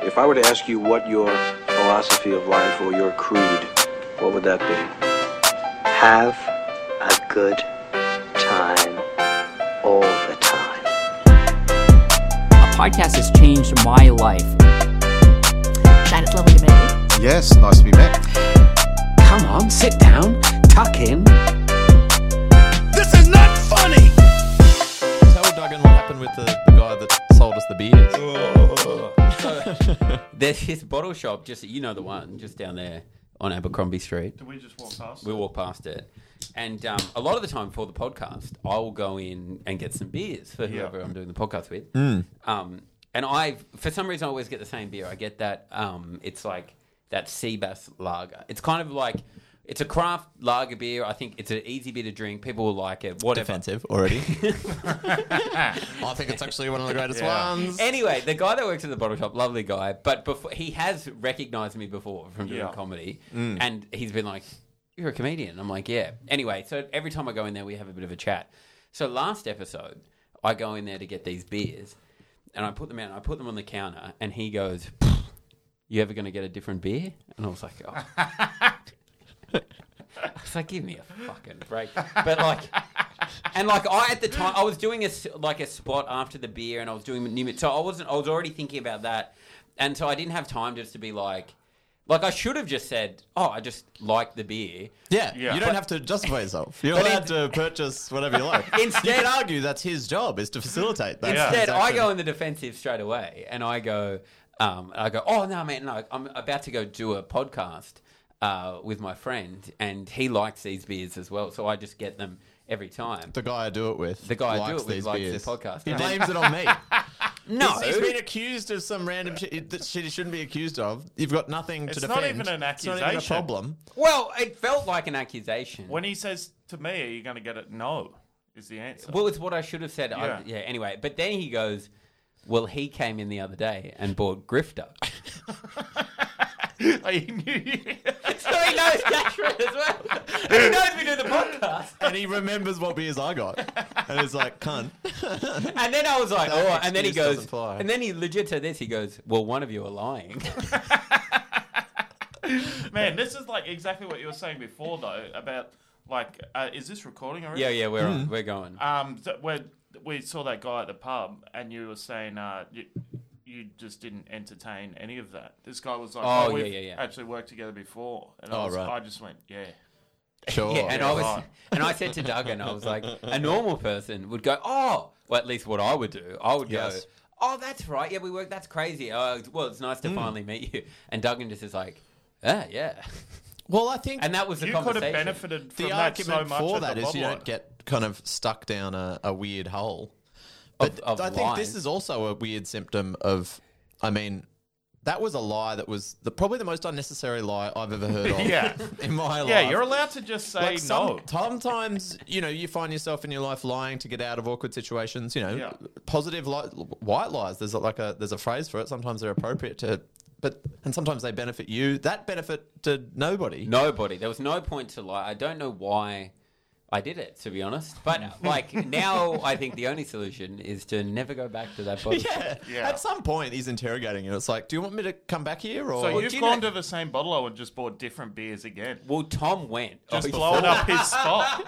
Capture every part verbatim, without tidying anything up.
If I were to ask you what your philosophy of life or your creed, what would that be? Have a good time all the time. A podcast has changed my life. Shane, it's lovely to meet you. Yes, nice to be met. Come on, sit down, tuck in. This is not funny! Tell Duggan what happened with the, the guy that sold us the beers. So, there's his bottle shop, just you know the one, just down there on Abercrombie Street. Did we just walk past We it? walk past it. And um, a lot of the time before the podcast, I will go in and get some beers for whoever Yeah. I'm doing the podcast with. Mm. Um, and I, for some reason, I always get the same beer. I get that, um, it's like that Seabass lager. It's kind of like, it's a craft lager beer. I think it's an easy beer to drink. People will like it. Whatever. Defensive already. I think it's actually one of the greatest Yeah. ones. Anyway, the guy that works at the bottle shop, lovely guy, but before, he has recognised me before from doing Yeah. comedy, and he's been like, "You're a comedian." I'm like, "Yeah." Anyway, so every time I go in there, we have a bit of a chat. So last episode, I go in there to get these beers, and I put them out. And I put them on the counter, and he goes, "You ever going to get a different beer?" And I was like, "Oh." I was like, "Give me a fucking break." But like, and like I at the time I was doing a s- like a spot after the beer, and I was doing new, so I wasn't. I was already thinking about that, and so I didn't have time just to be like, like I should have just said, "Oh, I just like the beer." Yeah, Yeah. you don't But- have to justify yourself. You're But allowed to purchase whatever you like. Instead- you can argue that's his job, is to facilitate that. Yeah. Instead, I transaction. go in the defensive straight away, and I go, um, I go, "Oh no, man, no, I'm about to go do a podcast uh, with my friend, and he likes these beers as well, so I just get them every time." The guy I do it with. The guy I do likes it with these likes beers. the podcast. He And- blames it on me. No, He's, he's been accused of some random shit that shit he shouldn't be accused of. You've got nothing It's to not defend. even an It's not even a accusation. problem. well, it felt like an accusation. When he says to me, are you going to get it? No, is the answer. Well, it's what I should have said. Yeah. I, Yeah. yeah. Anyway, but then he goes, "Well, he came in the other day and bought Grifter." Oh, you knew- So he knows Gashford as well. And he knows we do the podcast. And he remembers what beers I got. And he's like, cunt. And then I was like, That "Oh," and then he excuse goes, doesn't fly. and then he legit said this. He goes, "Well, one of you are lying." Man, this is like exactly what you were saying before, though, about like, uh, is this recording already? yeah, yeah, we're Hmm. on, we're going. Um, th- where we saw that guy at the pub, and you were saying uh, you, you just didn't entertain any of that. This guy was like, Oh, "Oh, we've yeah, yeah, yeah. actually worked together before," and I, Oh, was, right. I just went, "Yeah." Sure. Yeah, and yeah, I was, right. and I said to Duggan, I was like, a normal person would go, "Oh," well, at least what I would do, I would Yes. go, "Oh, that's right, yeah, we work. That's crazy. Oh, well, it's nice to Hmm. finally meet you." And Duggan just is like, "Ah, yeah," Well, I think and that was the You could have conversation. benefited from the that argument so much for at that the is you bottle. don't get kind of stuck down a, a weird hole. But Of- of I think lies. this is also a weird symptom of, I mean, that was a lie that was the, probably the most unnecessary lie I've ever heard of Yeah. in my life. Yeah, you're allowed to just say Like some- no. Sometimes, you know, you find yourself in your life lying to get out of awkward situations. You know, Yeah. positive li- white lies. There's a, like a there's a phrase for it. Sometimes they're appropriate to, but and sometimes they benefit you. That benefit to nobody. Nobody. There was no point to lie. I don't know why I did it, to be honest. But like now, I think the only solution is to never go back to that bottle. Yeah. Yeah. At some point, he's interrogating you. It's like, do you want me to come back here? Or So Well, you've do you gone know- to the same bottle and just bought different beers again. Well, Tom went. Just Oh, blowing up his spot.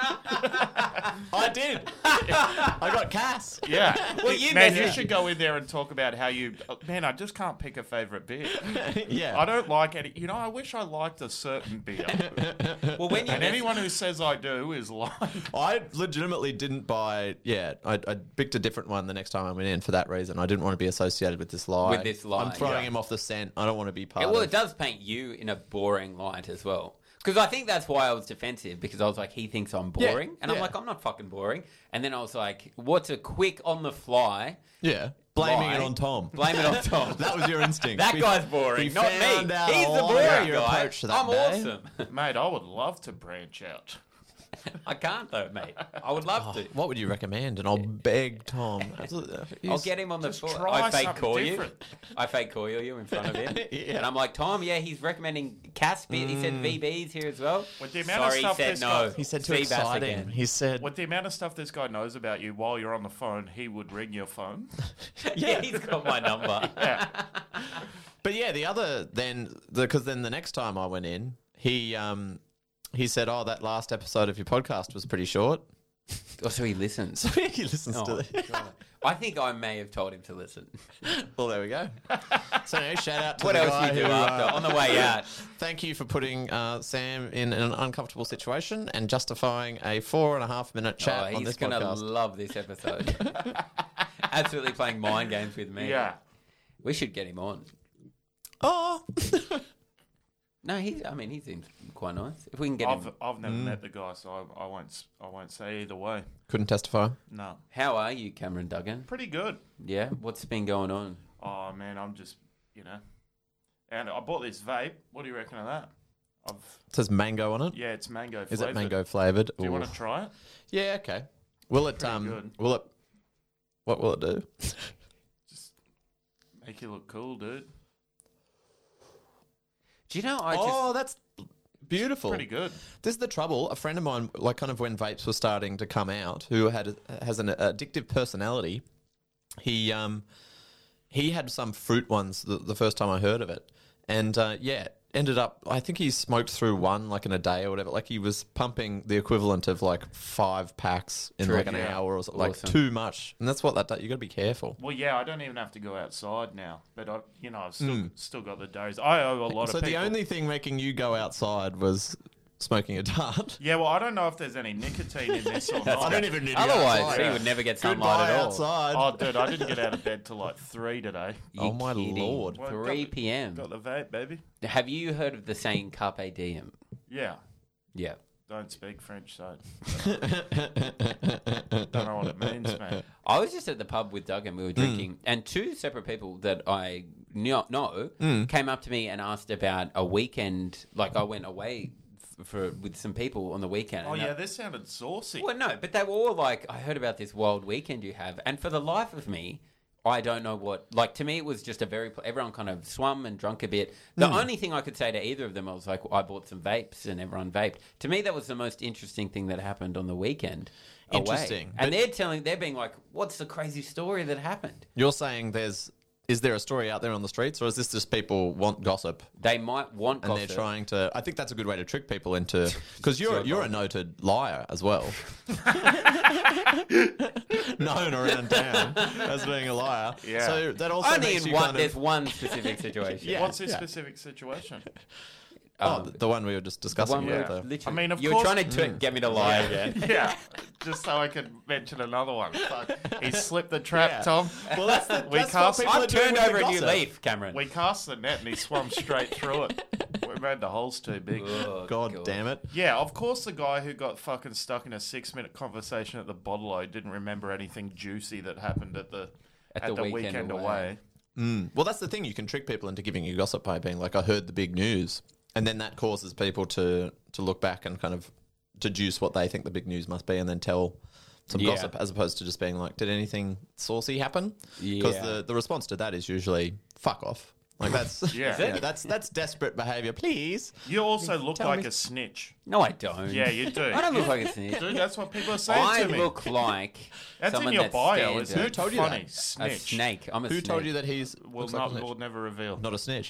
I did. I got Cass. Yeah. Well, you man, messaged- you should go in there and talk about how you. Man, I just can't pick a favorite beer. Yeah. I don't like any. You know, I wish I liked a certain beer. Well, when you And mess- anyone who says I do is lying. I legitimately didn't buy. Yeah, I, I picked a different one the next time I went in for that reason. I didn't want to be associated with this lie. With this lie, I'm throwing yeah. him off the scent. I don't want to be part Yeah, well, of it does paint you in a boring light as well. Because I think that's why I was defensive, because I was like, he thinks I'm Yeah, boring. And I'm yeah. like, I'm not fucking boring. And then I was like, what's a quick on the fly? Yeah, blaming lie? it on Tom. Blame it on Tom. That was your instinct. That We- guy's boring, we not me. found out He's a the lot boring about your guy. approach to that I'm day. awesome. Mate, I would love to branch out. I can't though, mate. I would love to. What would you recommend? And I'll beg Tom. Absolutely. I'll He's- get him on the Just floor. try I fake something call different. you. I fake call you in front of him. Yeah. And I'm like, Tom, yeah, he's recommending Cass beer. He said V Bs here as well. With the amount of Sorry, stuff he said this no. guy- He said too Seabass exciting. again. He said, With the amount of stuff this guy knows about you while you're on the phone, he would ring your phone. Yeah, he's got my number. Yeah. but yeah, the other then because then the next time I went in, he um he said, "Oh, that last episode of your podcast was pretty short." Oh, so he listens. So he listens Oh, to it. God. I think I may have told him to listen. Well, there we go. So anyway, shout out to What the else guy do you do who, after uh, on the way out? Thank you for putting uh, Sam in an uncomfortable situation and justifying a four and a half minute chat Oh, on he's this gonna podcast. love this episode. Absolutely playing mind games with me. Yeah. We should get him on. Oh, No, he. I mean, he seems quite nice. If we can get I've him. I've never met the guy, so I, I won't s- I won't say either way. couldn't testify. No, How are you, Cameron Duggan? pretty good. Yeah. What's been going on? Oh man, I'm just you know, and I bought this vape. What do you reckon of that? I've It says mango on it. yeah, it's mango. Is flavored. it mango flavored? Do you want to try it? Yeah. Okay. Will it? Pretty Um. good. Will it? What will it do? Just make you look cool, dude. Do you know? I oh, that's beautiful. Pretty good. This is the trouble. A friend of mine, like kind of when vapes were starting to come out, who had has an addictive personality, he um he had some fruit ones the, the first time I heard of it, and uh, yeah, ended up. I think he smoked through one like in a day or whatever. Like he was pumping the equivalent of like five packs in True, like an yeah. hour or so, like Awesome. too much. And that's what that does. You got to be careful. Well, yeah, I don't even have to go outside now, but I, you know, I've still Mm. still got the days. I owe a lot So of people. the only thing making you go outside was smoking a dart. Yeah, well, I don't know if there's any nicotine in this or not. even need Otherwise, he would never get sunlight at all. outside. Oh, dude, I didn't get out of bed till like three today. You Oh, my kidding? Lord. Well, three got- p.m. Got the vape, baby. Have you heard of the saying "Carpe diem"? Yeah, Yeah. don't speak French, so don't know what it means, man. I was just at the pub with Doug and we were drinking, and two separate people that I kno- know came up to me and asked about a weekend. Like I went away f- for with some people on the weekend. Oh and yeah, I- this sounded saucy. well, no, but they were all like, "I heard about this wild weekend you have," and for the life of me, I don't know what. Like to me, it was just a very. Everyone kind of swum and drunk a bit. The only thing I could say to either of them, I was like, I bought some vapes and everyone vaped. To me, that was the most interesting thing that happened on the weekend. away. Interesting. And But- they're telling, they're being like, "What's the crazy story that happened?" You're saying there's is there a story out there on the streets, or is this just people want gossip They might want and gossip. they're trying to? I think that's a good way to trick people into because you're Sure, you're a right. noted liar as well, known around town as being a liar. Yeah. So that also Only makes in you one. kind There's of one specific situation. Yeah. What's this specific situation? oh, Um, the, the one we were just the discussing. one yeah. where with the- literally, I mean, of you're course- trying to t- get me to lie again. Yeah, just so I could mention another one. Fuck. He slipped the trap, Yeah. Tom. Well, that's the, We that's cast- what people are I've doing turned with the over a new gossip. leaf, Cameron. We cast the net and he swam straight through it. We made the holes too big. Oh, God damn it! Yeah, of course the guy who got fucking stuck in a six minute conversation at the bottle didn't remember anything juicy that happened at the At at, the the, weekend weekend, away. away. Mm. Well, that's the thing. You can trick people into giving you gossip by being like, "I heard the big news," and then that causes people to to look back and kind of deduce what they think the big news must be, and then tell some Yeah. gossip, as opposed to just being like, "Did anything saucy happen?" Because Yeah. the the response to that is usually "fuck off." Like that's Yeah. Is you it? know, that's that's desperate behavior. Please. You also look Tell like me- a snitch. No, I don't. Yeah, you do. I don't look like a snitch. Dude, that's what people are saying I to me. look like That's in someone your that bio, stands isn't out. it? Who told you Funny. that? A Snitch. snake. I'm a Who snake. told you that he's We'll, looks like not, a snitch? we'll never reveal. Not a snitch.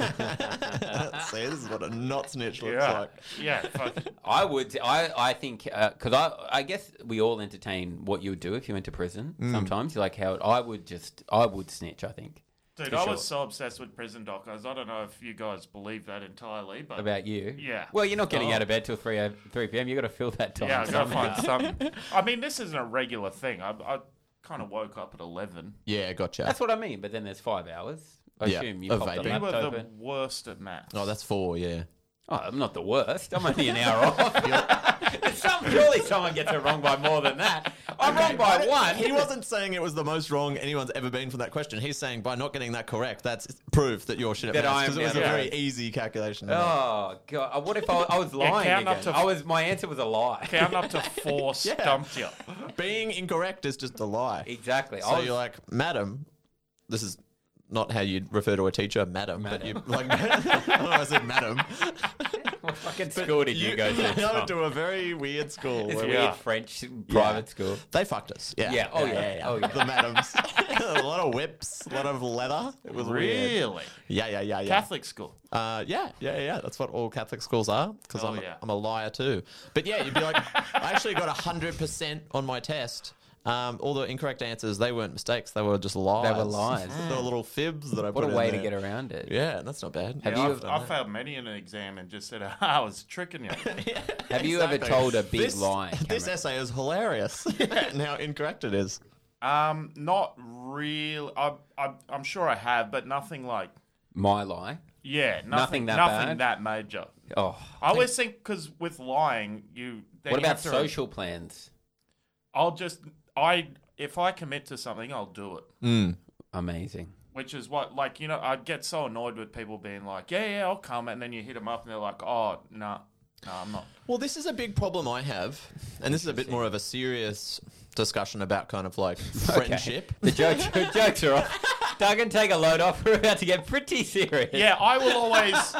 See, this is what a not snitch looks yeah. like. Yeah, fuck. I would. I. I think because I. I guess we all entertain what you would do if you went to prison. Mm. Sometimes, like how I would just. I would snitch. I think Dude, For I sure. was so obsessed with prison docos. I don't know if you guys believe that entirely, but about you. Yeah. Well, you're not getting Oh. out of bed till three three p.m. You got to fill that time. yeah, I gotta somehow. find something. I mean, this isn't a regular thing. I, I kind of woke up at eleven. Yeah, gotcha. That's what I mean. But then there's five hours. I Yeah, assume you of popped the vaping. You were laptop the open. worst at maths. Oh, that's four. Yeah. Oh, I'm not the worst. I'm only an hour off. Some, surely someone gets it wrong by more than that. I'm wrong by one. He wasn't saying it was the most wrong anyone's ever been for that question. He's saying by not getting that correct, that's proof that you're shit at That maths. I'm Because it was a down very bad. easy calculation. to make. Oh god! Uh, What if I, I was lying count up again? to- I was. My answer was a lie. Count up to four stumped you. Being incorrect is just a lie. Exactly. So I was, you're like, madam, this is not how you'd refer to a teacher, madam, but you like, I don't know, I said madam. what fucking school did you, go to? I went to a very weird school. This where weird Yeah. French private school. They fucked us. Yeah. Yeah. Oh yeah. Oh yeah. The madams. a lot of whips, a lot of leather. It was weird. Really? Yeah, yeah, yeah, yeah. Catholic school. Uh, yeah, yeah, yeah. That's what all Catholic schools are. Because Oh, I'm, yeah. I'm a liar too. But yeah, you'd be like, I actually got a hundred percent on my test. Um, all the incorrect answers, they weren't mistakes. They were just lies. They were lies. They were little fibs that I What put a in way to there. get around it. Yeah, that's not bad. Have Yeah, you- I've, I've failed many in an exam and just said, ah, I was tricking you. Have you ever told a big this, lie? This Cameron? essay is hilarious. And how incorrect it is. Um, not real. I, I, I'm sure I have, but nothing like, My lie. yeah, nothing, Nothing that nothing bad? that major. Oh. I always think because with lying, you. Then What you about have to, social plans? I'll just I if I commit to something, I'll do it. Mm. Amazing. Which is what, like, you know, I'd get so annoyed with people being like, yeah, yeah, I'll come, and then you hit them up and they're like, oh, no, no, I'm not. Well, this is a big problem I have. And this is a bit more of a serious discussion about kind of like friendship. The jokes, the jokes are off. Duggan, take a load off. We're about to get pretty serious. Yeah, I will always.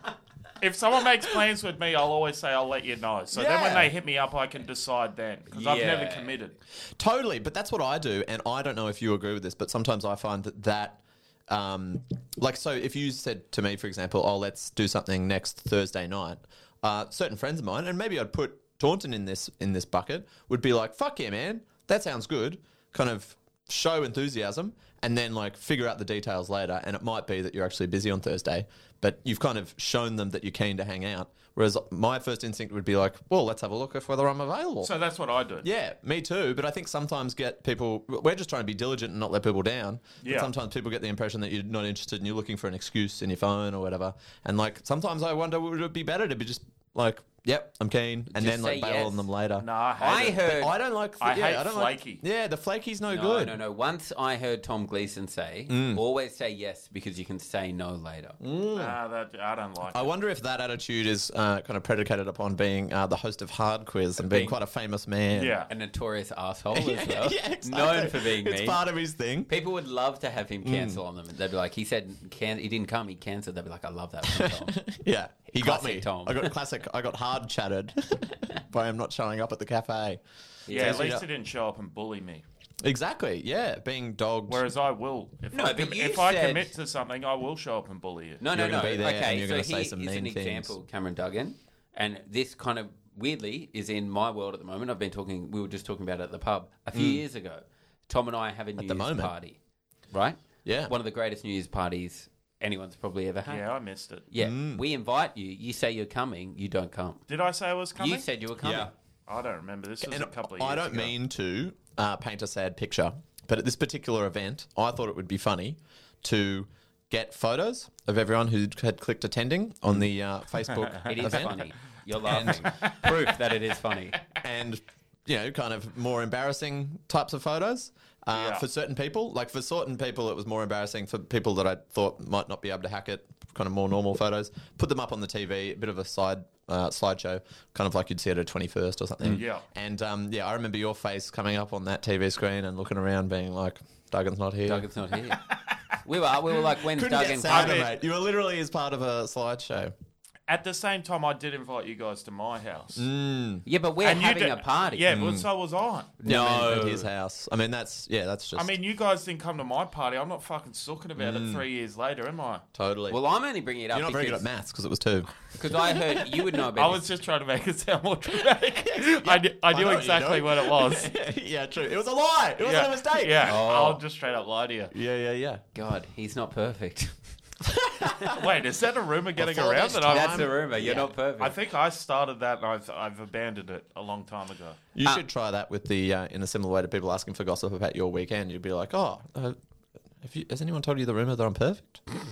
If someone makes plans with me, I'll always say I'll let you know. So then when Yeah. they hit me up, I can decide then because I've never Yeah. committed. Totally, but that's what I do, and I don't know if you agree with this, but sometimes I find that that, um, like, so if you said to me, for example, oh, let's do something next Thursday night, uh, certain friends of mine, and maybe I'd put Taunton in this in this bucket, would be like, fuck yeah, man, that sounds good, kind of show enthusiasm, and then like figure out the details later, and it might be that you're actually busy on Thursday, but you've kind of shown them that you're keen to hang out. Whereas my first instinct would be like, well, let's have a look at whether I'm available. So that's what I do. Yeah, me too. But I think sometimes get people. We're just trying to be diligent and not let people down. But Yeah. sometimes people get the impression that you're not interested and you're looking for an excuse in your phone or whatever. And like sometimes I wonder, would it be better to be just like, yep, I'm keen, and Just then like say bail yes. on them later. No, I hate I it. heard. I don't like. I yeah, hate I don't flaky. Like, yeah, the flaky's no, no, good. no, no. Once I heard Tom Gleason say, Mm. always say yes because you can say no later. Nah, that, I don't like I it. wonder if that attitude is uh, kind of predicated upon being uh, the host of Hard Quiz and being Being- quite a famous man. Yeah. A notorious asshole as well. yeah, exactly. Known for being It's mean. part of his thing. People would love to have him Mm. cancel on them. They'd be like, he said can- he didn't come, he cancelled. They'd be like, I love that from Tom. Yeah, he got Classic me. Tom. I got classic. I got hard chatted by him not showing up at the cafe. Yeah, at So, least yeah. he didn't show up and bully me. Exactly. Yeah, being dogged. Whereas I will. If No, I, but com- you if I said- commit to something, I will show up and bully you. No, no, You're no. gonna be there and Okay, you're so gonna say here some is mean an things. example, Cameron Duggan, and this kind of weirdly is in my world at the moment. I've been talking. We were just talking about it at the pub a few years ago. Tom and I have a New the Year's moment. party, right? Yeah. One of the greatest New Year's parties anyone's probably ever had. Yeah, I missed it. Yeah, we invite you. You say you're coming. You don't come. Did I say I was coming? You said you were coming. Yeah. I don't remember. This was And a couple of years I don't ago. mean to uh, paint a sad picture, but at this particular event, I thought it would be funny to get photos of everyone who had clicked attending on the uh, Facebook It is event. funny. You're laughing. Proof that it is funny. And you know, kind of more embarrassing types of photos uh, Yeah. for certain people. Like for certain people, it was more embarrassing. For people that I thought might not be able to hack it, kind of more normal photos, put them up on the T V, a bit of a side uh, slideshow, kind of like you'd see at a twenty-first or something. Yeah. And um, yeah, I remember your face coming up on that T V screen and looking around, being like, "Duggan's not here." Duggan's not here. We were. We were like, when's Couldn't Duggan get sadder, coming? mate. You were literally as part of a slideshow. At the same time, I did invite you guys to my house. Yeah, but we're And you having did- a party. Yeah, well, so was I. Yeah, I mean, No. at his house. I mean, that's yeah, that's just. I mean, you guys didn't come to my party. I'm not fucking sucking about Mm. it three years later, am I? totally. Well, I'm only bringing it up You're not very good because at maths because it was two. because I heard you would know I about was this. just trying to make it sound more dramatic. I, knew, I I knew know what exactly you're what it was. yeah, true. It was a lie. It wasn't yeah. a mistake. Yeah, Oh. I'll just straight up lie to you. Yeah, yeah, yeah. God, he's not perfect. Wait, is that a rumor getting Before around this that time- I'm... That's the rumor. You're Yeah. not perfect. I think I started that and I've, I've abandoned it a long time ago. You Uh, should try that with the uh, in a similar way to people asking for gossip about your weekend. You'd be like, "Oh, uh, have you, has anyone told you the rumor that I'm perfect?" Can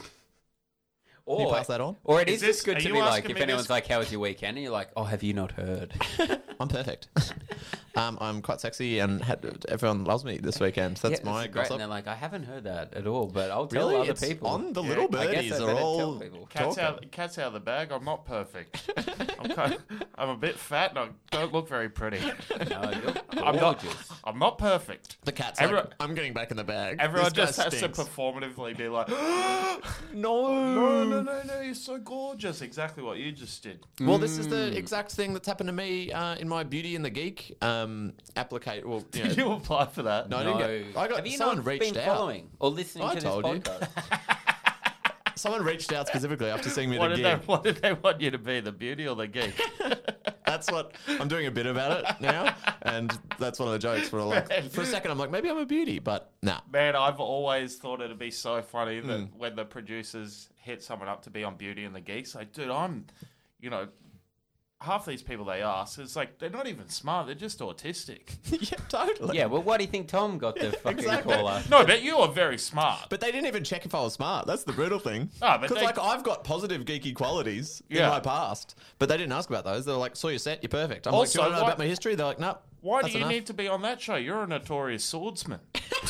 you or, pass that on? or it Is is this- just good are to you be like, asking if me anyone's this- like, "How was your weekend?" and you're like, "Oh, have you not heard?" I'm perfect. um, I'm quite sexy, and had, everyone loves me this weekend. That's Yeah, my this is great. gossip. And they're like, "I haven't heard that at all," but I'll tell Really, other it's people. on the Yeah, little I guess birdies I are better tell all people. Cat's talking. out, cat's out of the bag. I'm not perfect. I'm, kind of, I'm a bit fat and I don't look very pretty. No, you're I'm not. gorgeous. I'm not perfect. The cat's Everyone- like, I'm getting back in the bag. Everyone This guy just has stinks. to performatively be like, no, no, no, no, no, you're so gorgeous. Exactly what you just did. Well, this is the exact thing that's happened to me uh, in my Beauty and the Geek um, um, applicate. Well, you know, Did you apply for that? no, I No. didn't get. I got Have you someone not reached been out. following or listening I to this told you. podcast? Someone reached out specifically after seeing me at What a did, gig. they, what did they want you to be, the beauty or the geek? That's what I'm doing a bit about it now, and that's one of the jokes. Where I'm like, for a second, I'm like, maybe I'm a beauty, but nah. Man, I've always thought it'd be so funny that Mm. when the producers hit someone up to be on Beauty and the Geeks, like, dude, I'm, you know, half these people they ask, it's like, they're not even smart, they're just autistic. Yeah, totally. Yeah, well, why do you think Tom got the fucking Exactly. call up? No, but you are very smart. But they didn't even check if I was smart. That's the brutal thing. Ah, but Because they- like I've got positive geeky qualities Yeah. in my past, but they didn't ask about those. They're like, saw your set, you're perfect. I'm Also, like, do you want to know what- about my history? They're like, nope. Why that's do you enough. need to be on that show? You're a notorious swordsman.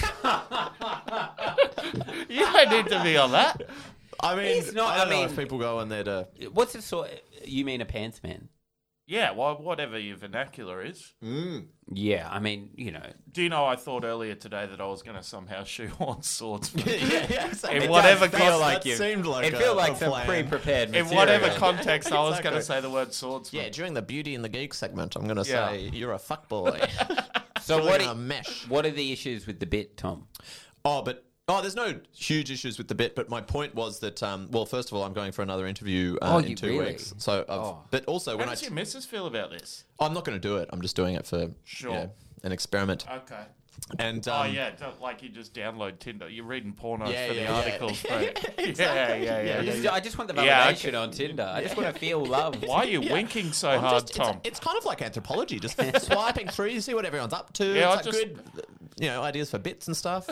You don't need to be on that. I mean, He's not- I don't I know mean- if people go on there to. What's the sort? You mean a pants man? Yeah, well, whatever your vernacular is. Yeah, I mean, you know, Do you know, I thought earlier today that I was going to somehow shoehorn swordsman. yeah, yeah, exactly. In whatever That- feel that like you- seemed like it a, feels like a some plan. pre-prepared In material. whatever context, I was Exactly. going to say the word swordsman. Yeah, during the beauty and the geek segment, I'm going to Yeah. say you're a fuckboy. So Filling what? a i- mesh. What are the issues with the bit, Tom? Oh, but oh, there's no huge issues with the bit. But my point was that, um, well, first of all, I'm going for another interview uh, Oh, in you two really? weeks. So, I've, Oh. but also How when I, does your missus feel about this? I'm not going to do it. I'm just doing it for Sure. you know, an experiment. Okay. And Oh, um, yeah, don't, like you just download Tinder. You're reading pornos Yeah, for the yeah, yeah. articles. Right? Yeah, yeah, yeah. Yeah, yeah. yeah. I just want the Yeah, validation on Tinder. I just want to feel love. Why are you winking so I'm hard, just- Tom? It's, it's kind of like anthropology, just swiping through, you see what everyone's up to. Yeah, I it's like just- good, you know, ideas for bits and stuff.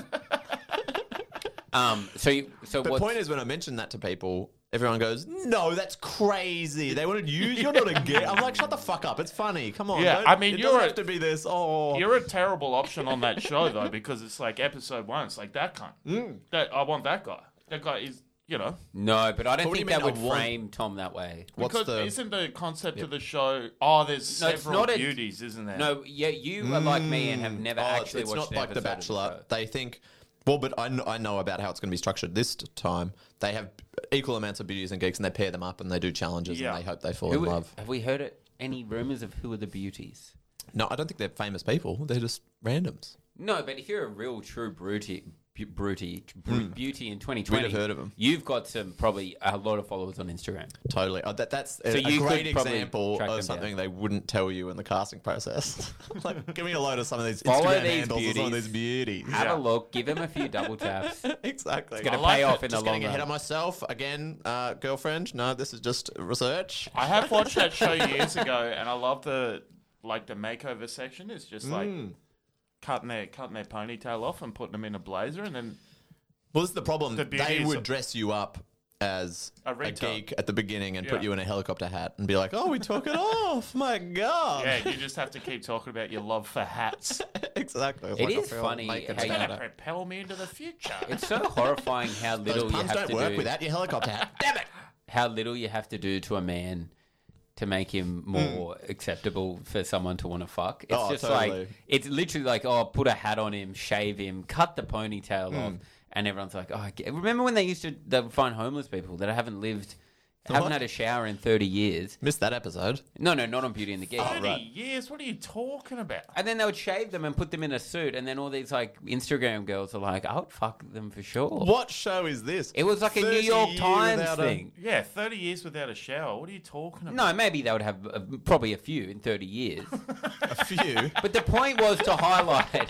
Um. So, you, so The what? point is, when I mention that to people, everyone goes, "No, that's crazy. They wanted you. You're not a gay." I'm like, "Shut the fuck up. It's funny. Come on." Yeah, don't- I mean, it you're doesn't a- have to be this. Oh, You're a terrible option on that show, though, because it's like episode one. It's like that cunt. Mm. That I want that guy. That guy is, you know. No, but I don't But what do think you that mean, would I want- frame Tom that way. what's Because the? isn't the concept of the show? Oh, there's No, it's several not a- beauties, isn't there? No, yeah, you are like me and have never Oh, actually it's watched not an like The episode of Bachelor. show. They think, well, but I know, I know about how it's going to be structured this time. They have equal amounts of beauties and geeks, and they pair them up and they do challenges, Yeah. and they hope they fall Who in are- love. Have we heard it? Any rumors of who are the beauties? No, I don't think they're famous people. They're just randoms. No, but if you're a real true bruty, bu- bruty, bru- beauty in twenty We'd twenty, have heard of 'em. You've got some probably a lot of followers on Instagram. Totally. Uh, that, that's a, So a you great could probably example track them of something down. they wouldn't tell you in the casting process. Like, give me a load of some of these Follow Instagram these handles of some of beauties. these beauties. Have Yeah. a look, give him a few double taps. Exactly. It's going I to like pay it. off in Just the long getting ahead of run. myself again, uh, girlfriend. No, this is just research. I have watched that show years ago, and I love the like the makeover section. It's just like Mm. cutting their cutting their ponytail off and putting them in a blazer, and then Well, this is the problem. The They beauty is- would dress you up as A a, retard. geek at the beginning and Yeah. put you in a helicopter hat and be like, "Oh, we took it off. My God." yeah, you just have to keep talking about your love for hats. exactly. It's It like a is film funny making how you- Gonna starter. propel me into the future. It's so horrifying how Those little you puns have don't to work do. without your helicopter hat. Damn it. How little you have to do to a man to make him more acceptable for someone to want to fuck. It's Oh, just totally. like it's literally like, oh, put a hat on him, shave him, cut the ponytail off, and everyone's like, oh, I get-" remember when they used to they would find homeless people that haven't lived, haven't What? had a shower in thirty years. Missed that episode. No, no, not on Beauty and the Geek. Thirty years? What are you talking about? And then they would shave them and put them in a suit, and then all these like Instagram girls are like, I would fuck them for sure. What show is this? It was like a New thirty York years Times without a- thing. Yeah, thirty years without a shower. What are you talking about? No, maybe they would have uh, probably a few in thirty years. A few. But the point was to highlight.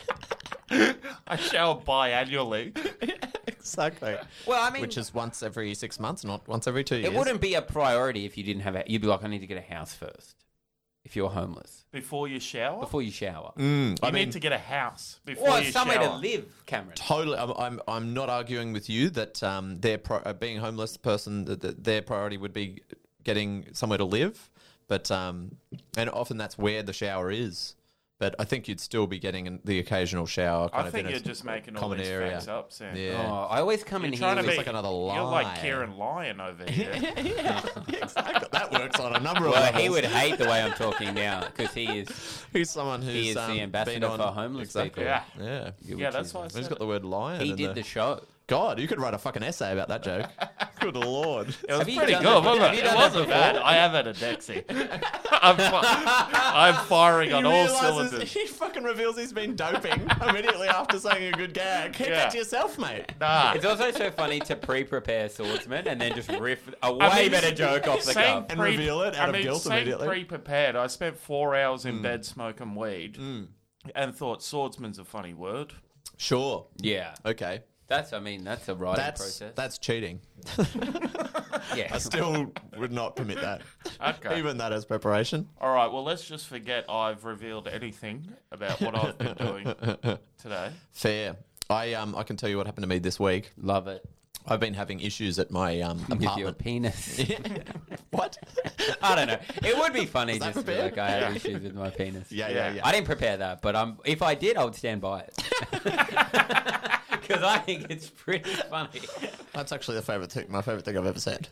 I shower biannually. Exactly. Well, I mean, Which is once every six months, not once every two years. it wouldn't be a priority if you didn't have a. You'd be like, I need to get a house first. If you're homeless, Before you shower? before you shower, Mm, you I mean, need to get a house before or you somewhere shower. to live, Cameron. totally. I'm, I'm, I'm not arguing with you that um, their pro- uh, being a homeless person, that, that their priority would be getting somewhere to live. But um, and often that's where the shower is. But I think you'd still be getting an, the occasional shower. Kind I of think in you're a just making all common these area. facts up, Sam. Yeah. Oh, I always come You're in trying here to with be like another You're like lie. Kieran Lyon over here. Exactly. That works on a number of Well, levels. he would hate the way I'm talking now because he is. He's someone who's He is the um, ambassador been on, for homeless exactly. people. Yeah. Yeah. yeah, that's why I He's said got the word lion. He in did the the show. God, you could write a fucking essay about that joke. Good lord. It was Have you pretty done good, that- wasn't have it? you It done that wasn't before? bad. I have had a Dexy. I'm, fi- I'm firing on all cylinders. He fucking reveals he's been doping immediately after saying a good gag. Keep Yeah. that to yourself, mate. Nah. It's also so funny to pre-prepare Swordsman and then just riff a way I mean, better joke off the same cuff. And reveal it out I of mean, guilt same immediately. pre-prepared. I spent four hours in bed smoking weed Mm. and thought swordsman's a funny word. Sure. Yeah, Okay. that's. I mean, that's a writing That's process. that's cheating. yeah. I still would not permit that. Okay. Even that as preparation. All right, well, let's just forget I've revealed anything about what I've been doing today. Fair. I um I can tell you what happened to me this week. Love it. I've been having issues at my um With your apartment. penis. What? I don't know. It would be funny that just to be prepared? like I have Yeah. issues with my penis. Yeah, Yeah. yeah, yeah. I didn't prepare that, but um, if I did, I would stand by it because I think it's pretty funny. That's actually the favorite thing. My favorite thing I've ever said.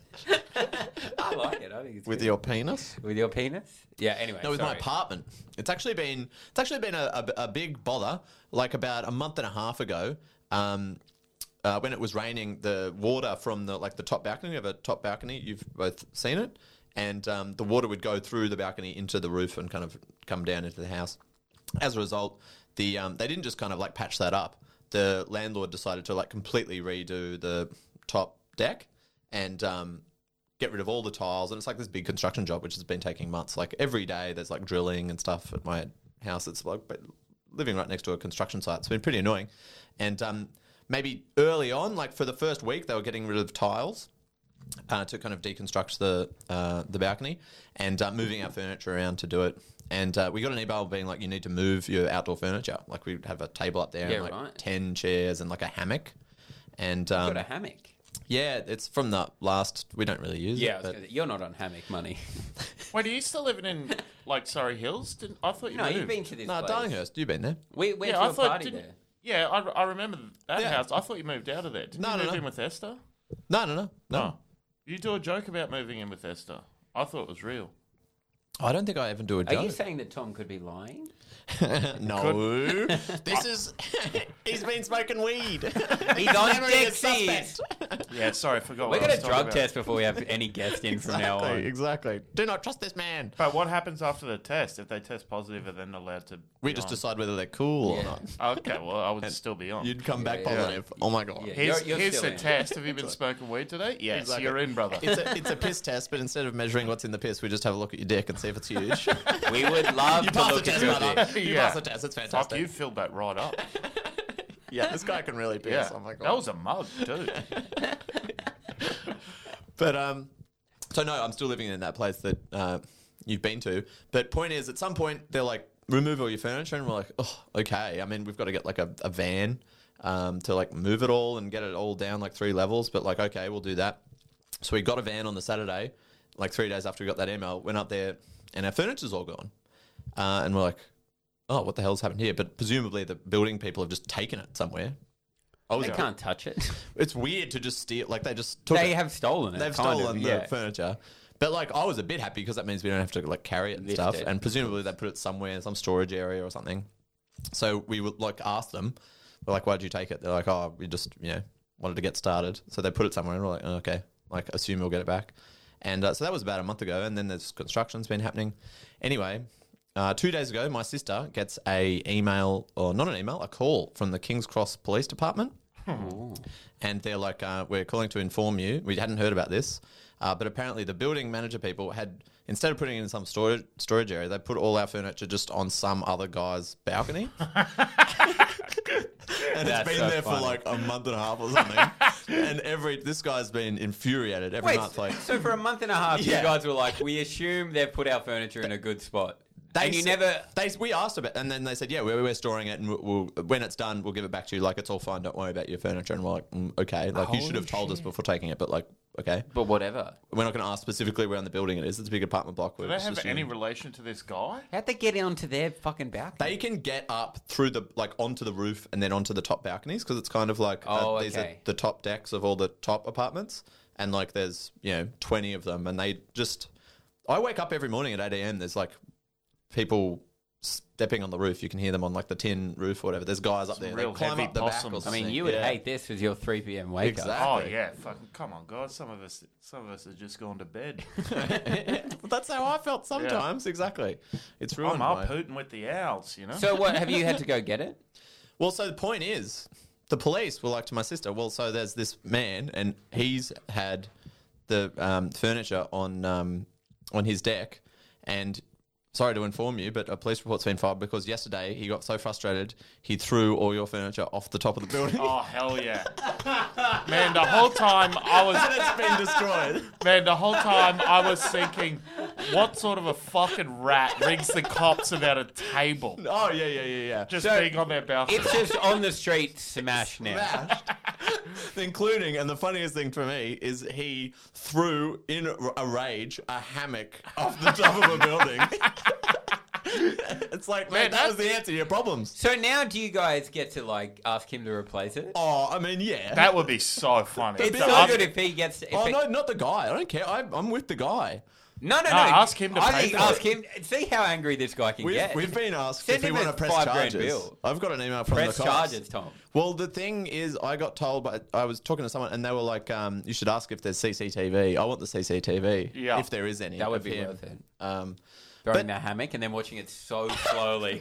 I like it. I think it's With good. your penis? with your penis. Yeah. Anyway, No, with my sorry. apartment. It's actually been it's actually been a, a, a big bother. Like about a month and a half ago, um, uh, when it was raining, the water from the like the top balcony. We have a top balcony. You've both seen it, and um, the water would go through the balcony into the roof and kind of come down into the house. As a result, the um, they didn't just kind of like patch that up. The landlord decided to like completely redo the top deck and um, get rid of all the tiles. And it's like this big construction job, which has been taking months. Like every day, there's like drilling and stuff at my house. It's like but living right next to a construction site. It's been pretty annoying. And um, maybe early on, like for the first week, they were getting rid of tiles. Uh, to kind of deconstruct the uh, the balcony and uh, moving our furniture around to do it. And uh, we got an email being like, you need to move your outdoor furniture. Like we'd have a table up there Yeah, and like right. ten chairs and like a hammock. And You've um, got a hammock. yeah, it's from the last. We don't really use Yeah, I it. was But gonna say, you're not on hammock money. Wait, are you still living in like Surrey Hills? Didn't, I thought you no, moved. you've been to this no, place. Darlinghurst, you've been there. We went Yeah, to I a thought. party Didn't, there. yeah, I, I remember that Yeah. house. I thought you moved out of there. Did No, you no, move no. in with Esther? No, no, no, no. Oh. You do a joke about moving in with Esther. I thought it was real. I don't think I even do a Are joke. you saying that Tom could be lying? no, this is. He's been smoking weed. He's on Memory is Dexies. suspect. Yeah, sorry, I forgot We're what I going was to talking drug about. test before we have any guest in from now on. Exactly. Do not trust this man. But what happens after the test? If they test positive, are then allowed to We be just on? decide whether they're cool Yeah. or not. Okay, well, I would still be on. You'd come back Yeah, yeah. positive. Oh my god. Yeah. Here's, You're- you're here's still the in. test. Have you been smoking weed today? Yes, Exactly. you're in, brother. It's a, it's a piss test, but instead of measuring what's in the piss, we just have a look at your dick and see if it's huge. We would love you to pass the look at test, your brother. dick. You Yeah. pass the test. It's Fuck, fantastic. you filled that right up. Yeah, this guy can really piss. Yeah, Oh my god. that was a mug, dude. But um, so no, I'm still living in that place that uh, you've been to. But point is, at some point, they're like, remove all your furniture, and we're like, oh, okay. I mean, we've got to get like a, a van um, to like move it all and get it all down like three levels. But like, okay, we'll do that. So we got a van on the Saturday, like three days after we got that email. Went up there, and our furniture's all gone. Uh, and we're like, oh, what the hell's happened here? But presumably the building people have just taken it somewhere. I was They can't touch it. It's weird to just steal. Like they just took They it. have stolen it. They've kind stolen of, the yeah. furniture. But like I was a bit happy because that means we don't have to like carry it and Lift stuff. it. And presumably they put it somewhere, some storage area or something. So we would like ask them, we're like, why'd you take it? They're like, oh, we just, you know, wanted to get started. So they put it somewhere and we're like, oh, okay, like assume we'll get it back. And uh, so that was about a month ago. And then there's construction's been happening. Anyway, uh, two days ago, my sister gets a email, or not an email, a call from the King's Cross Police Department. And they're like, uh, we're calling to inform you. We hadn't heard about this, uh, but apparently the building manager people had, instead of putting it in some storage storage area, they put all our furniture just on some other guy's balcony. And That's it's been so there funny. for like a month and a half or something. And every this guy's been infuriated every Wait, month. Like, so for a month and a half, Yeah. you guys were like, we assume they've put our furniture in a good spot. They and you s- never... They we asked about, and then they said, "Yeah, we're, we're storing it, and we'll, we'll when it's done, we'll give it back to you. Like it's all fine. Don't worry about your furniture." And we're like, mm, "Okay, like you should have told us before taking it, but like, okay, But whatever. we're not going to ask specifically where in the building it is. It's a big apartment block. Do We're they just have assuming- any relation to this guy? How'd they get onto their fucking balcony? They can get up through the like onto the roof and then onto the top balconies because it's kind of like Oh, uh, these are okay. the top decks of all the top apartments, and like there's you know twenty of them, and they just. I wake up every morning at eight a.m. There's like people stepping on the roof. You can hear them on like the tin roof or whatever. There's guys up Some there. real They climb heavy up the back possums. or I mean, something. you would Yeah. hate this with your three p.m. wake Exactly. up. Oh yeah, fucking come on, guys. Some of us, some of us have just gone to bed. But that's how I felt sometimes. Exactly. It's ruined. I'm my- up hooting with the owls, you know. So what? Have you had to go get it? Well, so the point is, the police were like to my sister, well, so there's this man, and he's had the um, furniture on um, on his deck, and sorry to inform you, but a police report's been filed because yesterday he got so frustrated he threw all your furniture off the top of the building. Oh hell yeah, man! The whole time I was, And it's been destroyed. man, the whole time I was thinking, what sort of a fucking rat rings the cops about a table Oh, yeah, yeah, yeah, yeah. just So, being on their balcony? It's just on the street smash now. Smashed. Including, and the funniest thing for me is he threw in a rage a hammock off the top of a building. It's like, man, Man, that was that's- the answer to your problems. So now, do you guys get to like ask him to replace it? Oh, I mean, yeah. That would be so funny. It's So so I'm- good if he gets. If oh he, no, not the guy. I don't care. I, I'm with the guy. no, no, no. No, ask him to I pay think for ask it. him. See how angry this guy can We've, get. we've been asked Send if we him want a to press five grand charges. bill. I've got an email from Press the cops. charges, Tom. Well, the thing is, I got told, but I was talking to someone, and they were like, um, "You should ask if there's C C T V. I want the C C T V, Yeah. if there is any. That would of be him." worth it. Um, Throwing But- the hammock and then watching it so slowly.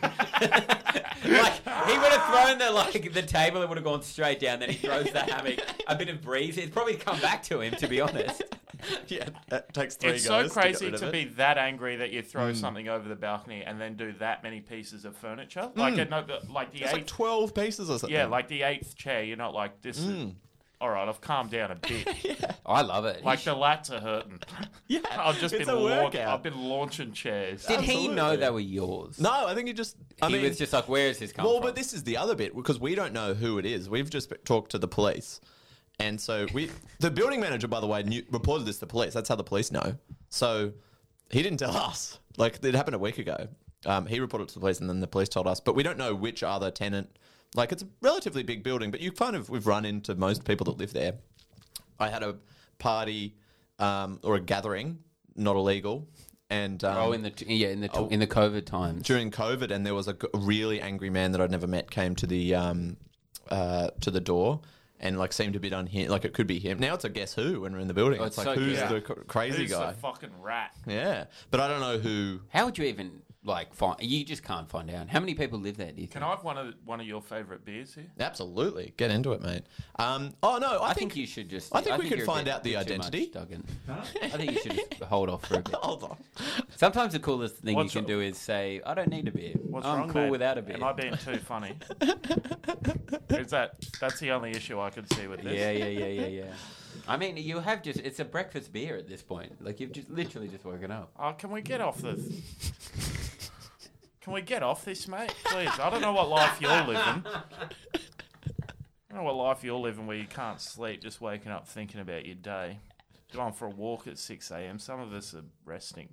Like he would have thrown the like the table, it would have gone straight down. Then he throws the hammock, a bit of breeze. It'd probably come back to him, to be honest. yeah, that takes three It's so goes crazy to, get to, rid of be it. that angry that you throw something over the balcony and then do that many pieces of furniture. Like, it, no, like the It's eighth, like twelve pieces or something. yeah, like the eighth chair. You're not like this. Mm. Is, all right, I've calmed down a bit. I love it. Like He the lats are hurting. yeah, I've just it's been a launch- workout. I've been launching chairs. Did he know Absolutely. they were yours? No, I think he just. I he mean, was just like, "Where is this come well, from?" but this is the other bit because we don't know who it is. We've just talked to the police, and so we. The building manager, by the way, knew, reported this to the police. That's how the police know. So he didn't tell us. Like it happened a week ago. Um, he reported it to the police, and then the police told us. But we don't know which other tenant. Like it's a relatively big building, but you kind of we've run into most people that live there. I had a party um, or a gathering, not illegal, and um, oh, in the yeah, in the in the COVID times. during COVID, and there was a, g- a really angry man that I'd never met came to the um, uh, to the door and like seemed a bit unhinged. Like it could be him. Now it's a guess who when we're in the building. Oh, it's it's like so who's good. the cr- crazy Who's guy? the fucking rat? Yeah, but I don't know who. How would you even like find? You just can't find out. How many people live there? Do you think? Can I have one of one of your favourite beers here? Absolutely, get into it, mate. Um, oh no, I, I think, think you should just. I think we could you're a find bit- out the bit too much, identity. Duggan. I think you should just hold off for a bit. Hold on. Sometimes the coolest thing What's you can wrong- do is say, "I don't need a beer. What's I'm wrong, cool mate? without a beer." Am I being too funny? Is that that's the only issue I could see with this? Yeah, yeah, yeah, yeah, yeah. I mean, you have just, it's a breakfast beer at this point. Like, you've just literally just woken up. Oh, can we get off the? Can we get off this, mate? Please. I don't know what life you're living. I don't know what life you're living where you can't sleep, just waking up thinking about your day. Going for a walk at six a.m. Some of us are resting.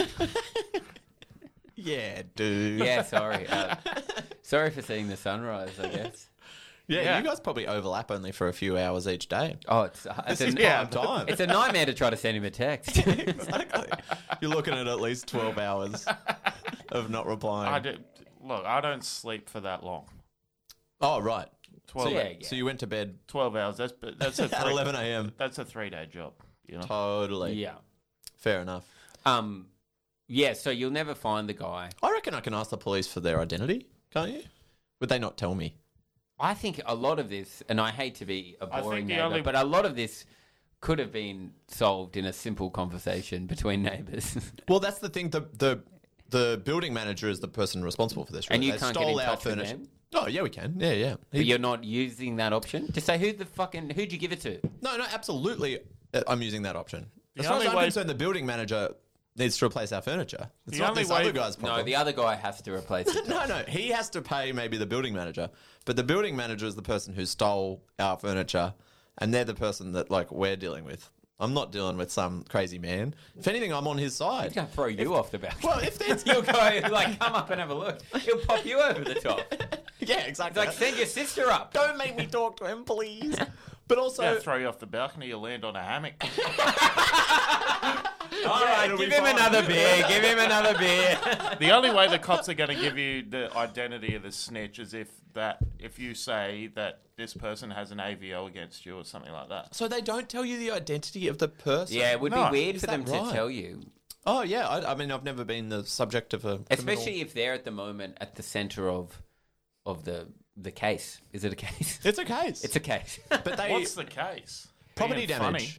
Yeah, dude. Yeah, sorry. Uh, sorry for seeing the sunrise, I guess. Yeah, Yeah. you guys probably overlap only for a few hours each day. Oh, it's, uh, it's, This is a, prime time. it's a nightmare to try to send him a text. Exactly. You're looking at at least twelve hours of not replying. I do, look, I don't sleep for that long. Oh, right. Twelve, Yeah, yeah. So you went to bed twelve hours. That's that's a at three, eleven a.m. That's a three day job. You know. Totally. yeah. Fair enough. Um, yeah, so you'll never find the guy. I reckon I can ask the police for their identity, can't you? Would they not tell me? I think a lot of this, and I hate to be a I think boring the neighbour, only- but a lot of this could have been solved in a simple conversation between neighbours. Well, that's the thing. The the the building manager is the person responsible for this. And right? you They can't get stole in our touch with furniture. them? Oh, yeah, we can. Yeah, yeah. But He- you're not using that option? To say, who the fucking, who'd you give it to? no, no, absolutely. uh, I'm using that option. The As far as only I'm way- concerned, the building manager needs to replace our furniture. It's The not only this way- other guy's problem. No, the other guy has to replace it. No, no, he has to pay maybe the building manager, but the building manager is the person who stole our furniture, and they're the person that like we're dealing with. I'm not dealing with some crazy man. If anything, I'm on his He's side. going to throw you off the balcony. Well, if there's You'll go, like, come up and have a look. He'll pop you over the top. yeah, It's exactly. like, send your sister up. Don't make me talk to him, please. But also, Yeah, throw you off the balcony, you land on a hammock. All right, it'll give be him fine. another beer. Give him another beer. The only way the cops are going to give you the identity of the snitch is if that if you say that this person has an A V O against you or something like that. So they don't tell you the identity of the person? Yeah, it would No. be weird Is for them that to right? tell you. Oh, yeah. I, I mean, I've never been the subject of a criminal... Especially if they're at the moment at the centre of of the the case. Is it a case? It's a case. It's a case. But they... What's the case? property Being damage.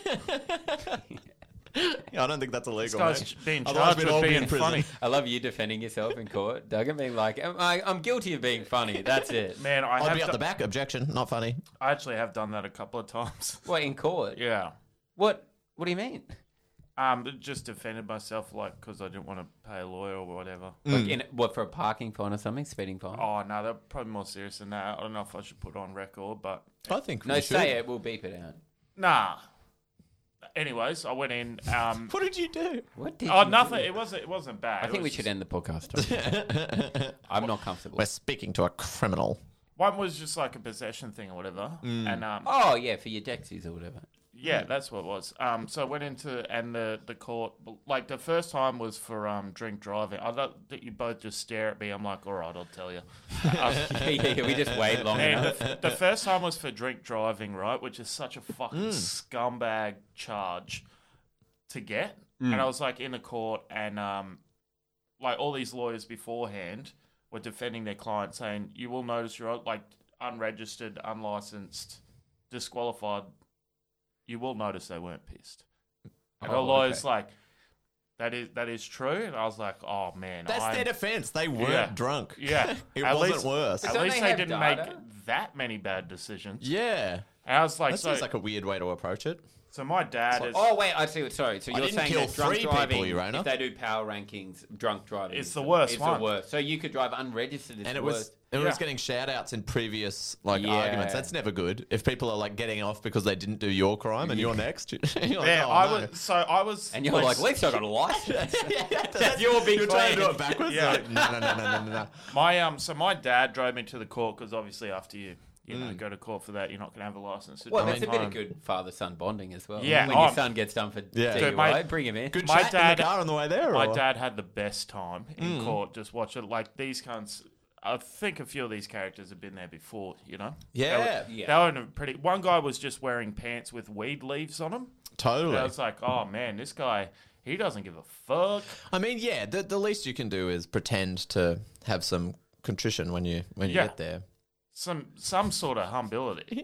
Yeah, I don't think that's This illegal, guy's mate. being Otherwise charged we'd with all be being in prison. funny. I love you defending yourself in court, Doug, and being like, "Am I, I'm guilty of being funny. That's it. Man, I I'd have be up do- the back. Objection. Not funny. I actually have done that a couple of times. What, in court? Yeah. What What do you mean? Um, but just defended myself, like, because I didn't want to pay a lawyer or whatever. Like in what, for a parking fine or something? Speeding fine? Oh, no, they're probably more serious than that. I don't know if I should put it on record, but I think no, we say should. it. We'll beep it out. nah. Anyways, I went in. Um, What did you do? What did oh, you nothing. do? It wasn't. It wasn't bad. I It think we was should just- end the podcast. I'm not comfortable. We're speaking to a criminal. One was just like a possession thing or whatever, and um, Oh, yeah, for your Dexies or whatever. yeah, that's what it was. Um, so I went into and the the court, like the first time was for um drink driving. I thought that you both just stare at me. I'm like, all right, I'll tell you. Um, yeah, yeah, we just wait long Man, enough. the, the first time was for drink driving, right? Which is such a fucking scumbag charge to get. And I was like in the court, and um, like all these lawyers beforehand were defending their client, saying, "You will notice you're like unregistered, unlicensed, disqualified. You will notice they weren't pissed." And the Oh, lawyer's okay. like, "That is that is true." And I was like, "Oh man, That's I'm, their defense. They weren't Yeah. drunk. yeah, It At wasn't least- worse. At Don't least they they have didn't data? make that many bad decisions." Yeah. And I was like, That so, seems like a weird way to approach it. so my dad is. Oh, wait, I see. What, sorry, so I you're didn't saying kill that drunk three people, driving, Your Honour. if they do power rankings, drunk driving It's is the worst It's one. the worst. So you could drive unregistered. It's And the it was worst. it Yeah. was getting shout outs in previous like Yeah. arguments. That's never good. If people are like getting off because they didn't do your crime and you're next. You're like, Yeah, oh, I no. was. So I was. And you're like, at least I got a license. That's your big You're trying to do plan. it backwards? Yeah. Like, no, no, no, no, no, no, no. my um. So my dad drove me to the court because obviously after you, you Mm. know, go to court for that, you're not going to have a license. to Well, drive that's a bit home. of good father-son bonding as well. Yeah, When oh, your son gets done for Yeah. D U I, Dude, my- bring him in. Good My chat dad- in the car on the way there? My or? dad had the best time in court just watching like these cunts. I think a few of these characters have been there before, you know. Yeah. They were, Yeah. they were in a pretty. One guy was just wearing pants with weed leaves on them. Totally. And I was like, oh man, this guy, he doesn't give a fuck. I mean, yeah, the, the least you can do is pretend to have some contrition when you when you Yeah. get there. Some some sort of humility.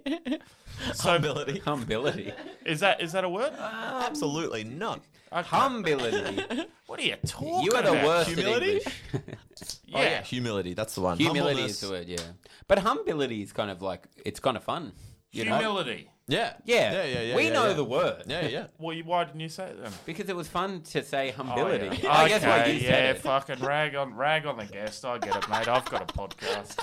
So Humility? Humility. is that is that a word? Absolutely not. Okay. Humility. What are you talking You are the about? worst Humility? at English. Oh, yeah, humility. That's the one. Humility Humbleness. is the word, yeah. But humility is kind of like, it's kind of fun. You know? Humility. Yeah. Yeah. Yeah, yeah, yeah. We yeah, know yeah. the word. Yeah, yeah. Well, you, why didn't you say it then? Because it was fun to say Oh, humility. yeah. I guess why Okay, you yeah, said it. fucking rag on rag on the guest. I get it, mate. I've got a podcast.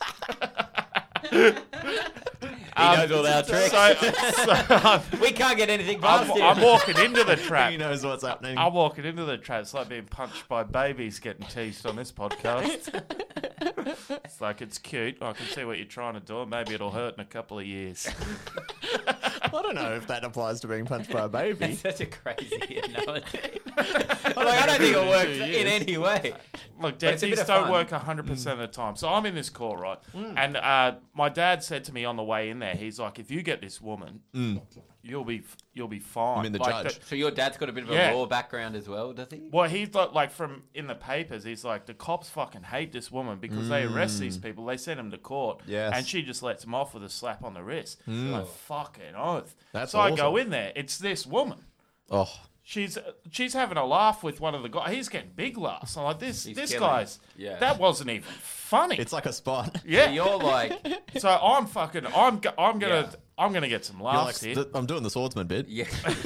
He knows all our tricks. So, so I'm, we can't get anything past I'm, him. I'm walking into the trap. He knows what's happening. I'm walking into the trap. It's like being punched by babies getting teased on this podcast. It's like, it's cute. I can see what you're trying to do. Maybe it'll hurt in a couple of years. I don't know if that applies to being punched by a baby. That's such a crazy analogy. I'm like, I don't think it works in any way. Look, But it's a bit Dexies of don't fun. work one hundred percent of the time. So I'm in this court, right? And uh, my dad said to me on the way in there, he's like, if you get this woman, you'll be you'll be fine. You mean the Like, judge? So your dad's got a bit of a Yeah. law background as well, does he? Well, he's like, like from in the papers, he's like, the cops fucking hate this woman because they arrest these people, they send them to court, Yes. and she just lets them off with a slap on the wrist. Like, fucking oath. That's so I go awesome. in there, it's this woman. Oh, She's she's having a laugh with one of the guys. He's getting big laughs. I'm like, this He's this killing guy's it. Yeah. that wasn't even funny. it's like a spot. yeah. So you're like, So I'm fucking. I'm. go- I'm gonna. Yeah. I'm gonna get some You're like, laughs here. "Th- I'm doing the swordsman bit. yeah.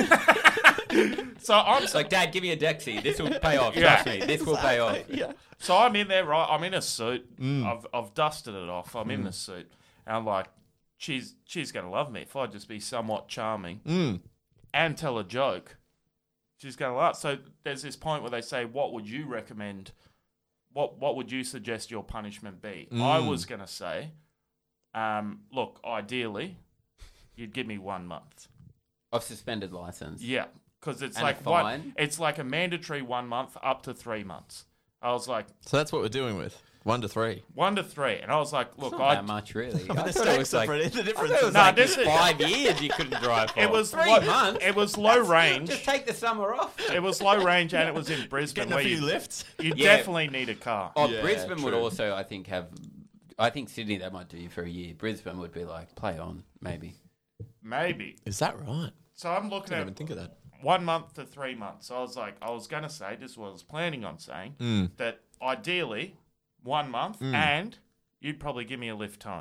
So I'm. It's like, Dad, give me a Dexy. This will pay off. Yeah. Trust me. This will pay off. Yeah. So I'm in there, right? I'm in a suit. Mm. I've I've dusted it off. I'm in the suit, and I'm like, she's she's gonna love me if I just be somewhat charming Mm. and tell a joke. She's gonna laugh. So there's this point where they say, "What would you recommend? What what would you suggest your punishment be?" I Mm. was gonna say, um, look, ideally, you'd give me one month. Of suspended license. Yeah, because it's And a like one, fine? it's like a mandatory one month up to three months. I was like So that's what we're doing with one to three. one to three, and I was like, look, Not I that much, really. I mean, I the thought it was stakes are like, pretty- the I difference thought it is was No, like this is- five years you couldn't drive for. it was Three low, months? It was low range. Just take the summer off. It was low range, and it was in Brisbane, Getting a where few you, lifts. you Yeah. definitely need a car. Oh, Yeah, Brisbane would true. also, I think, have. I think Sydney that might do you for a year. Brisbane would be like play on, maybe. Maybe. Is that right? So I'm looking I at didn't even think of that. one month to three months. So I was like, I was going to say, this is what I was planning on saying, Mm. that ideally one month, and you'd probably give me a lift time.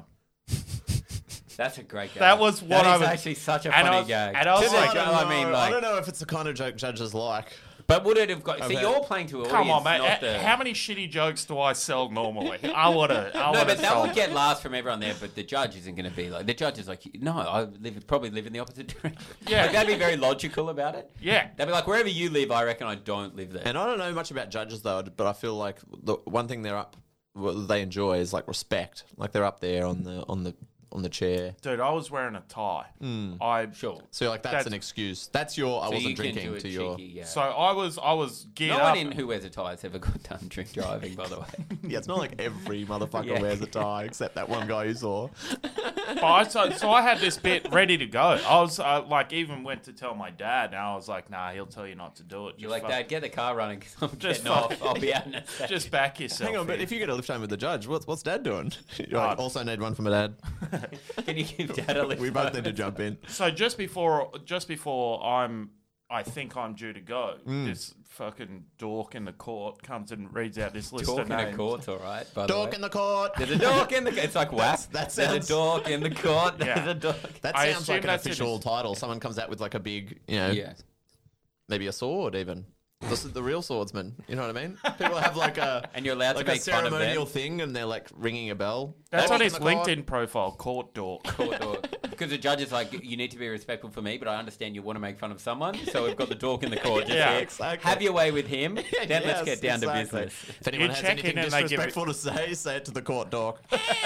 That's a great game. That was what that I is was- actually such a and I funny was- gag. and I was To like, the- I, don't I mean, know. like, I don't know if it's the kind of joke judges like. but would it have got? So Okay. you're playing to an Come on, audience, mate. not H- the. How many shitty jokes do I sell normally? I would have. I No, would but that sold. would get laughs from everyone there. But the judge isn't going to be like the judge is like, no, I live probably live in the opposite direction. Yeah. Like, they'd be very logical about it. Yeah. They'd be like, wherever you live, I reckon I don't live there. And I don't know much about judges though, but I feel like the one thing they're up, what they enjoy is like respect. Like they're up there on the on the on the chair. Dude, I was wearing a tie. I Sure. So like that's, That's- an excuse. That's your I So wasn't you can drinking do a to your. cheeky, yeah. So I was I was geared No up. one in Who Wears a Tie has ever got done drink driving, by the way. Yeah, it's not like every motherfucker Yeah. wears a tie except that one guy you saw. But I, so, so I had this bit ready to go. I was uh, like, even went to tell my dad, and I was like, nah, he'll tell you not to do it. You're Just like, fuck- Dad, get the car running because I'm Just getting off. fuck- I'll be out in a second. just back yourself. Hang on, but in. if you get a lift home with the judge, what's what's Dad doing? You're like, Oh. also need one for my dad. Can you give Dad a lift? We both home? need to jump in. So just before, just before I'm, I think I'm due to go. Mm. This fucking dork in the court comes and reads out this list Talk of in names. a court's all right, by the Dork way. in the court. There's a dork in the. It's like WAP. that There's sounds- a dork in the court. There's Yeah. a dork. That I sounds assume like an that's in official his- title. Someone comes out with like a big, you know, Yeah. maybe a sword even. This is the real swordsman. You know what I mean? People have like a And you're allowed like to a make fun of ceremonial them. thing, and they're like ringing a bell. That's Dork on in his the court. LinkedIn profile, court dork. Court dork. Because the judge is like, you need to be respectful for me, but I understand you want to make fun of someone, so we've got the dork in the court. Just Yeah, here. exactly. Have your way with him, then let's Yes, get down exactly. to business. If anyone You has check anything in and they give it- disrespectful to say, say it to the court dork.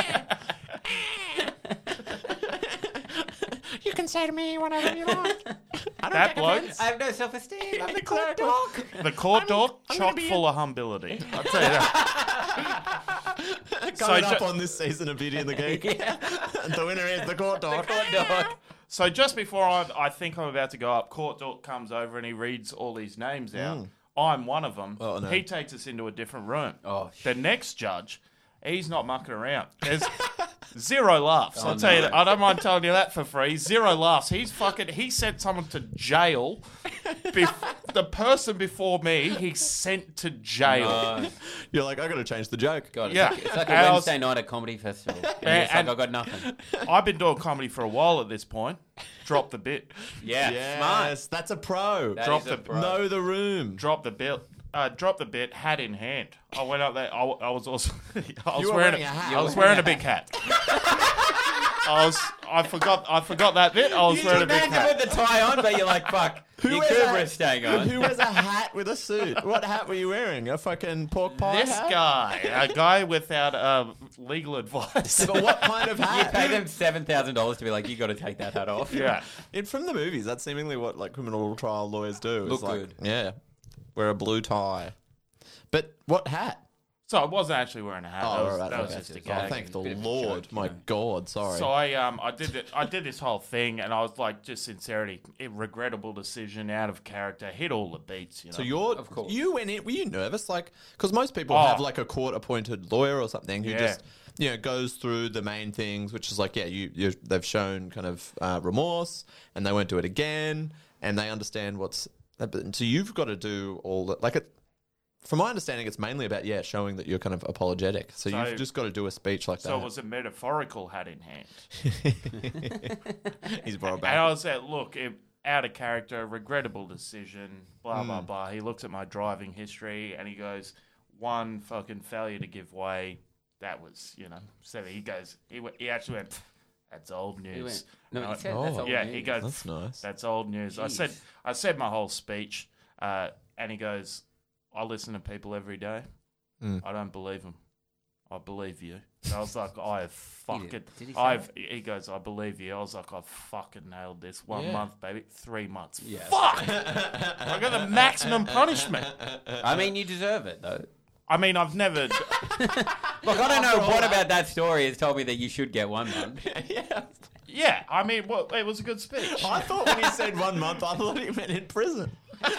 You can say to me whatever you like. That bloke, I have no self-esteem. I'm the court dork. the court dork, I'm gonna chock be full of humility. I'll tell you that. Coming ju- up on this season of Beauty and the Geek. The winner is the court dork. Court dork. So just before I, I think I'm about to go up, court dork comes over and he reads all these names out. I'm one of them. Oh, no. He takes us into a different room. Oh, The next judge, he's not mucking around. There's zero laughs. Oh, I'll tell you no. that. I don't mind telling you that for free. Zero laughs. He's fucking. He sent someone to jail. Bef- the person before me, he sent to jail. no. You're like, I got to change the joke. God, it's, Yeah. like, it's like a And I was- Wednesday night at comedy festival. And And- it's like, and- I got nothing. I've been doing comedy for a while at this point. Drop the bit. Yeah, Yes, smart. that's a pro. That Drop is a the- pro. Know the room. Drop the bit. Uh, drop the bit. Hat in hand. I went up there. I, w- I was also. I was You were wearing, wearing a hat. I was You were wearing a wearing big hat. I was. I forgot. I forgot that bit. I was You wearing a big meant to hat. put the tie on, but you're like, fuck. Your wears Cooper a- is staying on. Who wears a hat with a suit? What hat were you wearing? A fucking pork pie This hat? guy, a guy without uh, legal advice. But what kind of You hat? pay them seven thousand dollars to be like, you got to take that hat off. Yeah. In from the movies, that's seemingly what like criminal trial lawyers do. is Look like, good. Yeah, wear a blue tie. But what hat? So I wasn't actually wearing a hat. Oh, that was, right, that was okay. just a Oh, gag. Oh, thank the Bit of a Lord. joke, My you know. God, sorry. So I um I did it. I did this whole thing, and I was like, just sincerity, a regrettable decision, out of character, hit all the beats. You know. So you're, Of course. you went in. Were you nervous? Like, because most people Oh. have like a court-appointed lawyer or something who Yeah. just, you know, goes through the main things, which is like, yeah, you, you they've shown kind of uh, remorse, and they won't do it again, and they understand what's. So you've got to do all that. Like, it, from my understanding, it's mainly about yeah, showing that you're kind of apologetic. So, So- you've just got to do a speech like So that. it was a metaphorical hat in hand. He's brought And back. I was like, look, it, out of character, regrettable decision, blah, Hmm. blah, blah. He looks at my driving history and he goes, one fucking failure to give way. That was, you know, so he goes, he, went, he actually went, that's old news. He went, no, And he I- said Oh. that's old yeah, news. he goes, That's nice. that's old news. I Jeez. said, I said my whole speech, uh, and he goes, I listen to people every day. Mm. I don't believe them. I believe you. And I was like, I have fucking, did. Did he say I've, he goes, I believe you. I was like, I've fucking nailed this. One Yeah. month, baby. Three months. Yeah. Fuck! I got the maximum punishment. I mean, you deserve it, though. I mean, I've never, Look, I don't know what about that story has told me that you should get one month. yeah. yeah, I mean, well, it was a good speech. I thought when he said one month, I thought he meant in prison.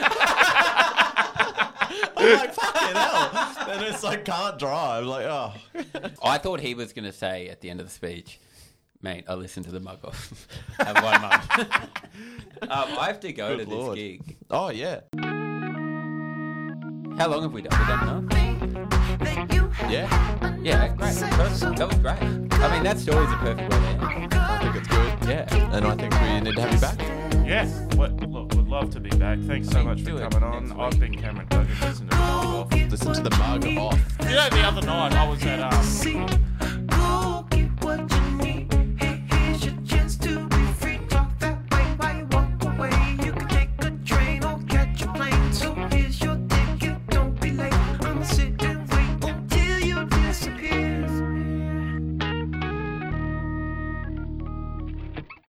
I'm like, fucking hell. Then it's like, can't drive. Like, oh. I thought he was going to say at the end of the speech, mate, I listened to the mug off. Have one month. um, I have to go Good to Lord. this gig. Oh, yeah. How long have we done? We've done enough? Yeah. Yeah, great. Perfect. That was great. I mean, that story's a perfect way to end. I think it's good. Yeah. And I think we need to have you back. Yeah, what, look, would love to be back. Thanks so much Do for it coming on. next week. I've been Cameron Duggan. Listen to the mug off. Listen to the mug off. You know, the other night I was at um,